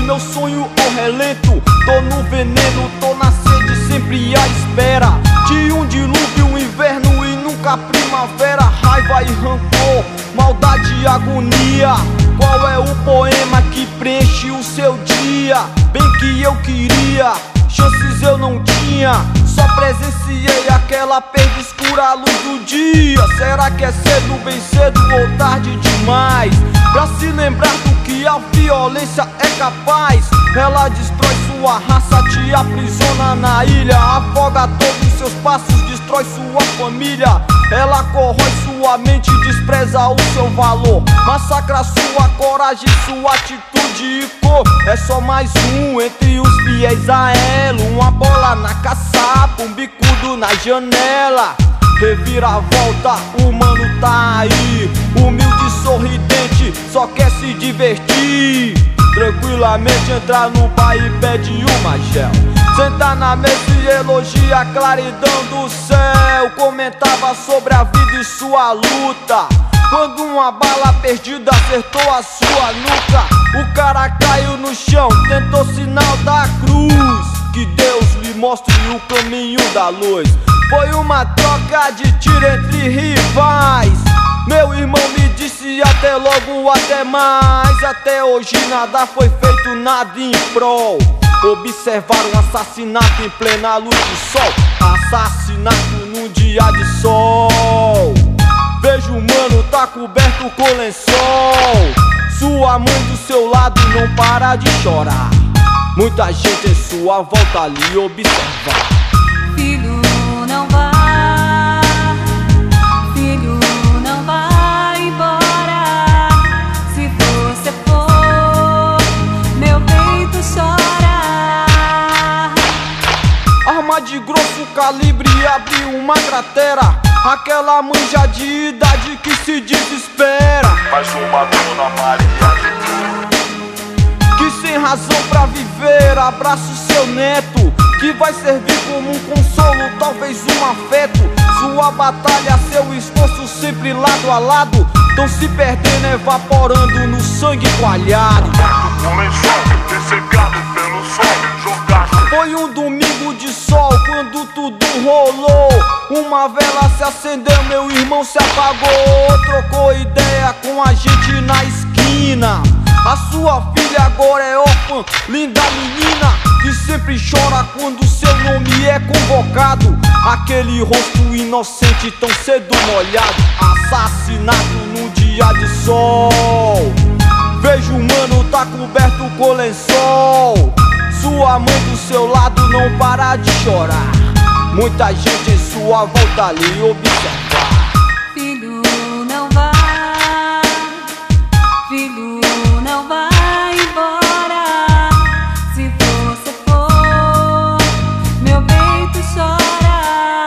meu sonho ao relento. Tô no veneno, tô na sede, sempre à espera de um dilúvio, um inverno e nunca primavera. Raiva e rancor, maldade e agonia. Qual é o poema que preenche o seu dia? Bem que eu queria, chances eu não tinha. Só presenciei aquela perda escura à luz do dia. Será que é cedo, bem cedo ou tarde demais pra se lembrar do que a violência é capaz? Ela destrói sua raça, te aprisiona na ilha, afoga todos os seus passos, destrói sua família. Ela corrói sua mente, despreza o seu valor, massacra sua coragem, sua atitude e cor. É só mais um entre os fiéis a ela, uma bola na caçapa, um bicudo na janela. Reviravolta, o mano tá aí, humilde e sorridente, só quer se divertir. Tranquilamente entrar no bar e pede uma gel, senta na mesa e elogia a claridão do céu. Comentava sobre a vida e sua luta, quando uma bala perdida acertou a sua nuca. O cara caiu no chão, tentou sinal da cruz, que Deus lhe mostre o caminho da luz. Foi uma troca de tiro entre rivais. Meu irmão me disse até logo, até mais. Até hoje nada foi feito, nada em prol. Observaram um assassinato em plena luz do sol, assassinato num dia de sol. Vejo o mano tá coberto com lençol, sua mãe do seu lado não para de chorar. Muita gente em sua volta ali observar. Filho, não vá, filho, não vá embora. Se você for, meu peito chora. Arma de grosso calibre abriu uma cratera. Aquela manja de idade que se desespera, mais uma dona Maria, que sem razão pra viver abraça o seu neto, que vai servir como um consolo, talvez um afeto. Sua batalha, seu esforço sempre lado a lado, tão se perdendo, evaporando no sangue coalhado. o lençol dessecado pelo sol, jogado. Foi um domingo de sol quando tudo rolou. Uma vela se acendeu, meu irmão se apagou. Trocou ideia com a gente na esquina. A sua filha agora é órfã, linda menina, que sempre chora quando seu nome é convocado. Aquele rosto inocente tão cedo molhado, assassinato num dia de sol. Vejo o mano tá coberto com lençol, sua mãe do seu lado não para de chorar. Muita gente em sua volta ali observar. Filho, não vá, filho, não vá embora. Se você for, meu peito chora.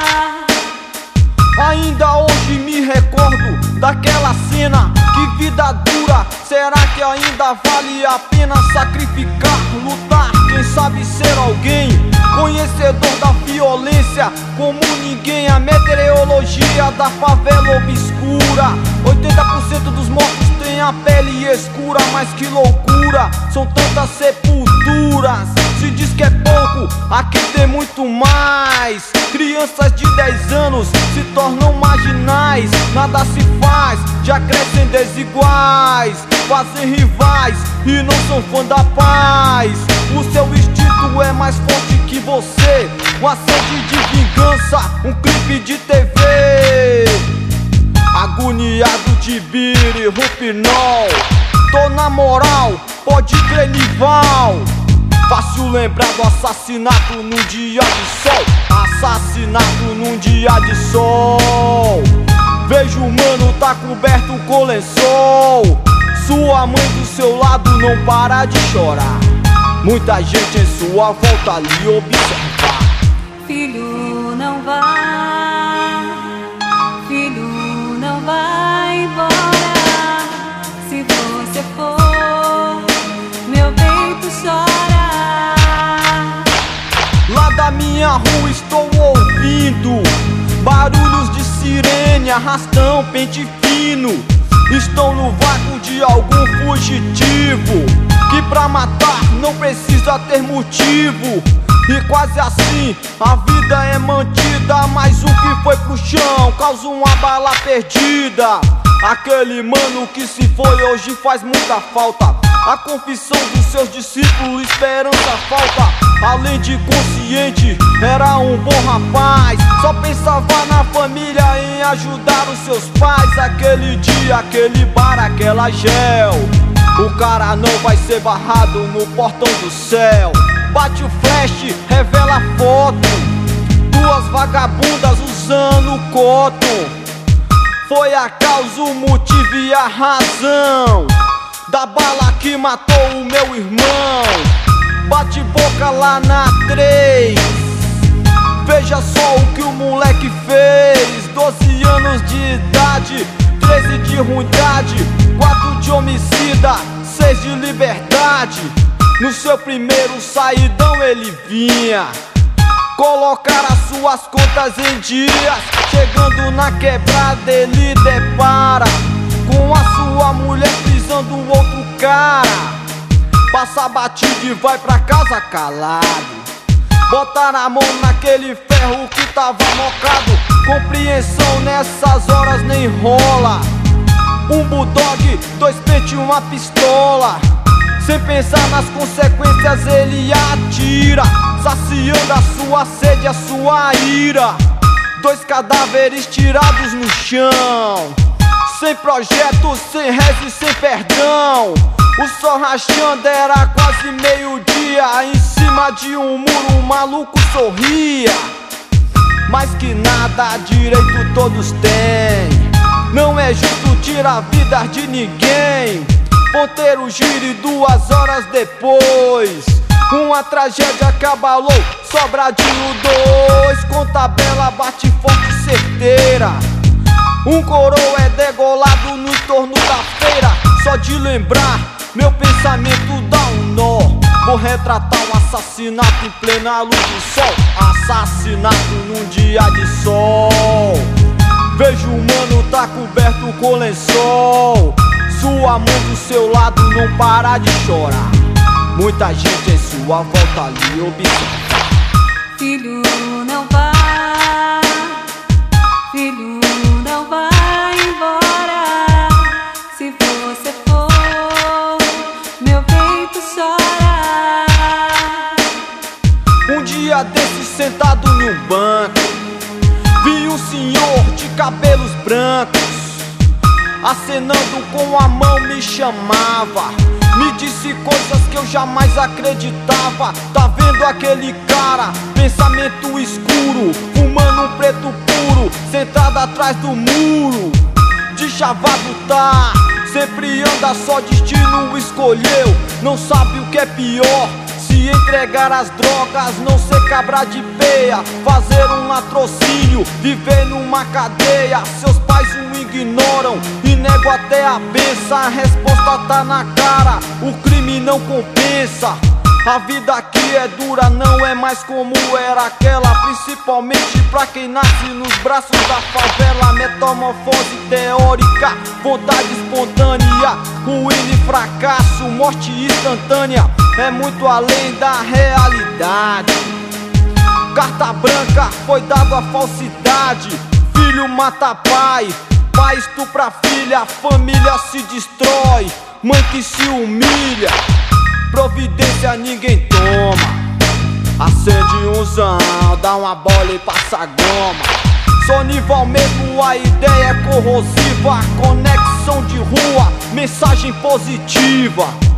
Ainda hoje me recordo daquela cena. Que vida dura, será que ainda vale a pena sacrificar, lutar, quem sabe ser alguém? Conhecedor da violência como ninguém, a meteorologia da favela obscura. 80% dos mortos têm a pele escura, mas que loucura, são tantas sepulturas. Se diz que é pouco, aqui tem muito mais. Crianças de 10 anos se tornam marginais, nada se faz, já crescem desiguais, fazem rivais e não são fã da paz. O seu instinto é mais forte que você, uma sede de vingança, um clipe de TV. Agoniado de bir e rupinol, tô na moral, pode crer Nival. Fácil lembrar do assassinato num dia de sol, assassinato num dia de sol. Vejo o mano tá coberto com lençol, sua mãe do seu lado não para de chorar. Muita gente em sua volta ali observar. Filho, não vá, filho, não vá embora. Se você for, meu peito chora. Lá da minha rua estou ouvindo barulhos de sirene, arrastão, pente fino. Estão no vácuo de algum fugitivo que E pra matar não precisa ter motivo. E quase assim a vida é mantida. Mas o que foi pro chão causa uma bala perdida. Aquele mano que se foi hoje faz muita falta. A confissão dos seus discípulos, esperança falta. Além de consciente, era um bom rapaz. Só pensava na família, em ajudar os seus pais. Aquele dia, aquele bar, aquela gel. O cara não vai ser barrado no portão do céu. Bate o flash, revela a foto. Duas vagabundas usando cotton. Foi a causa, o motivo e a razão da bala que matou o meu irmão. Bate boca lá na 3. Veja só o que o moleque fez. 12 anos de idade, 13 de ruindade, 4 de homicida, 6 de liberdade. No seu primeiro saidão ele vinha colocar as suas contas em dias. Chegando na quebrada ele depara com a sua mulher pisando outro cara. Passa batido e vai pra casa calado. Botar a mão naquele ferro que tava mocado. Compreensão nessas horas nem rola. Um bulldog, 2 pente e uma pistola. Sem pensar nas consequências ele atira, saciando a sua sede, a sua ira. 2 cadáveres tirados no chão. Sem projeto, sem rezo e sem perdão. O sol rachando, era quase meio-dia. Em cima de um muro o maluco sorria. Mas que nada, direito todos têm. Não é justo tirar vidas de ninguém. Ponteiro gira e 2 horas depois uma tragédia acabalou, Sobradinho 2. Com tabela bate forte e certeira. Um coroa é degolado no entorno da feira. Só de lembrar, meu pensamento dá um nó. Vou retratar um assassinato em plena luz do sol. Assassinato num dia de sol. Vejo o mano tá coberto com lençol. Sua mãe do seu lado não para de chorar. Muita gente em sua volta ali observa. Filho, não vá. Filho, não vai embora. Se você for, meu peito chora. Um dia desse sentado em um banco, vi um senhor de cabelos brancos acenando com a mão, me chamava. Me disse coisas que eu jamais acreditava. Tá vendo aquele cara, pensamento escuro, fumando um preto puro, sentado atrás do muro. De chavado tá, sempre anda só, destino escolheu. Não sabe o que é pior, se entregar as drogas, não ser cabra de peia, fazer um latrocínio, viver numa cadeia. Seus pais o ignoram e nego até a benção. A resposta tá na cara, o crime não compensa. A vida aqui é dura, não é mais como era aquela. Principalmente pra quem nasce nos braços da favela. Metamorfose teórica, vontade espontânea, ruína e fracasso, morte instantânea. É muito além da realidade. Carta branca foi dado a falsidade. Filho mata pai, pai estupra filha, família se destrói, mãe que se humilha. Providência ninguém toma. Acende um zão, dá uma bola e passa goma. Sonival mesmo, a ideia é corrosiva. Conexão de rua, mensagem positiva.